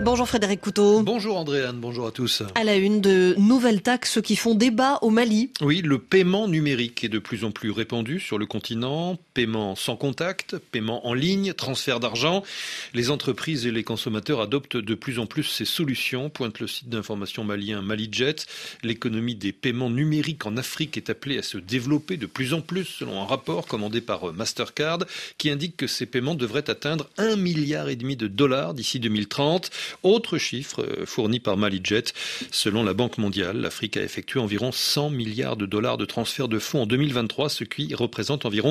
Bonjour Frédéric Couteau. Bonjour Andréane, bonjour à tous. À la une, de nouvelles taxes qui font débat au Mali. Oui, le paiement numérique est de plus en plus répandu sur le continent. Paiement sans contact, paiement en ligne, transfert d'argent. Les entreprises et les consommateurs adoptent de plus en plus ces solutions, pointe le site d'information malien Malijet. L'économie des paiements numériques en Afrique est appelée à se développer de plus en plus, selon un rapport commandé par Mastercard, qui indique que ces paiements devraient atteindre 1,5 milliard de dollars d'ici 2030. Autre chiffre fourni par Malijet. Selon la Banque mondiale, l'Afrique a effectué environ 100 milliards de dollars de transferts de fonds en 2023, ce qui représente environ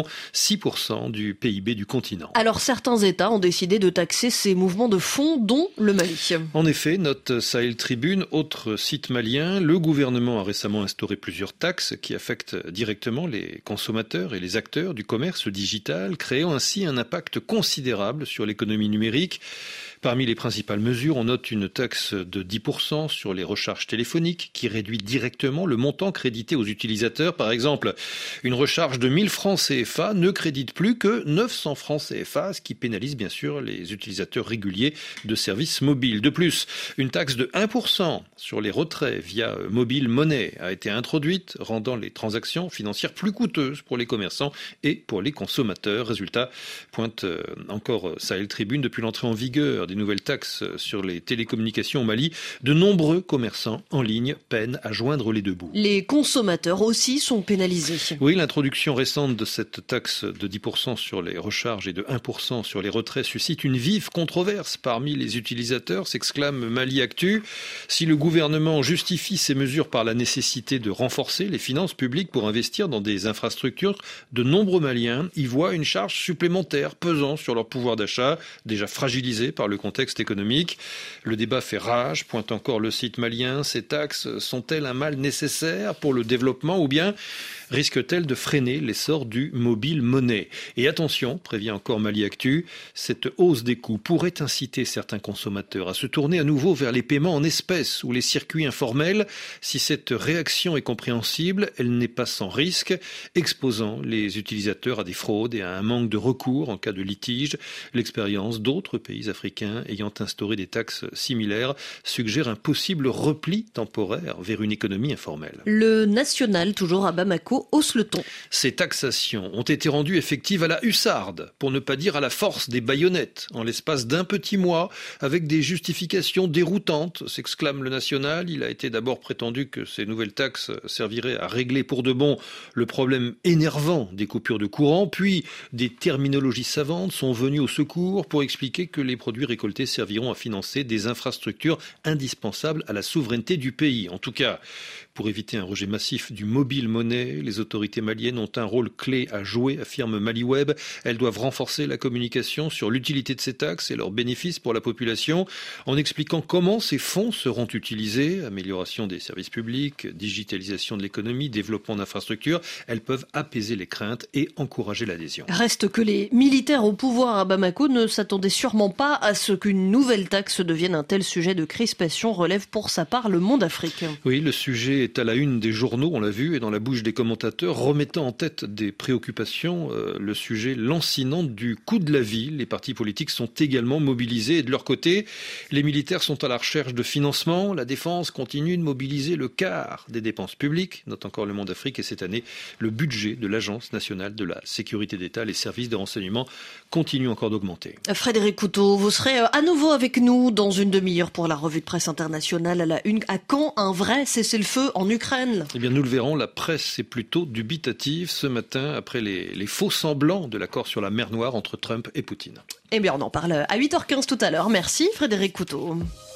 6% du PIB du continent. Alors certains États ont décidé de taxer ces mouvements de fonds, dont le Mali. En effet, note Sahel Tribune, autre site malien, le gouvernement a récemment instauré plusieurs taxes qui affectent directement les consommateurs et les acteurs du commerce digital, créant ainsi un impact considérable sur l'économie numérique. Parmi les principales mesures, on note une taxe de 10% sur les recharges téléphoniques qui réduit directement le montant crédité aux utilisateurs. Par exemple, une recharge de 1000 francs CFA ne crédite plus que 900 francs CFA, ce qui pénalise bien sûr les utilisateurs réguliers de services mobiles. De plus, une taxe de 1% sur les retraits via mobile money a été introduite, rendant les transactions financières plus coûteuses pour les commerçants et pour les consommateurs. Résultat, pointe encore Sahel Tribune, depuis l'entrée en vigueur des nouvelles taxes sur les télécommunications au Mali, de nombreux commerçants en ligne peinent à joindre les deux bouts. Les consommateurs aussi sont pénalisés. Oui, l'introduction récente de cette taxe de 10% sur les recharges et de 1% sur les retraits suscite une vive controverse parmi les utilisateurs, s'exclame Mali Actu. Si le gouvernement justifie ces mesures par la nécessité de renforcer les finances publiques pour investir dans des infrastructures, de nombreux Maliens y voient une charge supplémentaire pesant sur leur pouvoir d'achat, déjà fragilisé par le contexte économique. Le débat fait rage, pointe encore le site malien. Ces taxes sont-elles un mal nécessaire pour le développement ou bien risquent-elles de freiner l'essor du mobile money? Et attention, prévient encore Mali Actu, cette hausse des coûts pourrait inciter certains consommateurs à se tourner à nouveau vers les paiements en espèces ou les circuits informels. Si cette réaction est compréhensible, elle n'est pas sans risque, exposant les utilisateurs à des fraudes et à un manque de recours en cas de litige. L'expérience d'autres pays africains ayant instauré des taxes similaires suggère un possible repli temporaire vers une économie informelle. Le national, toujours à Bamako, hausse le ton. Ces taxations ont été rendues effectives à la hussarde, pour ne pas dire à la force des baïonnettes, en l'espace d'un petit mois, avec des justifications déroutantes, s'exclame le national. Il a été d'abord prétendu que ces nouvelles taxes serviraient à régler pour de bon le problème énervant des coupures de courant, puis des terminologies savantes sont venues au secours pour expliquer que les produits récoltés serviront à financer des infrastructures indispensables à la souveraineté du pays. En tout cas, pour éviter un rejet massif du mobile money, les autorités maliennes ont un rôle clé à jouer, affirme Maliweb. Elles doivent renforcer la communication sur l'utilité de ces taxes et leurs bénéfices pour la population, en expliquant comment ces fonds seront utilisés. Amélioration des services publics, digitalisation de l'économie, développement d'infrastructures. Elles peuvent apaiser les craintes et encourager l'adhésion. Reste que les militaires au pouvoir à Bamako ne s'attendaient sûrement pas à ce qu'une nouvelle taxe devienne un tel sujet de crispation, relève pour sa part Le Monde Afrique. Oui, le sujet est à la une des journaux, on l'a vu, et dans la bouche des commentateurs, remettant en tête des préoccupations le sujet lancinant du coût de la vie. Les partis politiques sont également mobilisés et de leur côté, les militaires sont à la recherche de financement. La défense continue de mobiliser le quart des dépenses publiques, note encore Le Monde Afrique, et cette année, le budget de l'Agence nationale de la sécurité d'État, les services de renseignement, continue encore d'augmenter. Frédéric Couteau, vous serez à nouveau avec nous dans une demi-heure pour la revue de presse internationale à la une. À quand un vrai cessez-le-feu en Ukraine? Eh bien, nous le verrons, la presse est plutôt dubitative ce matin après les faux semblants de l'accord sur la mer Noire entre Trump et Poutine. Eh bien, on en parle à 8h15 tout à l'heure. Merci Frédéric Couteau.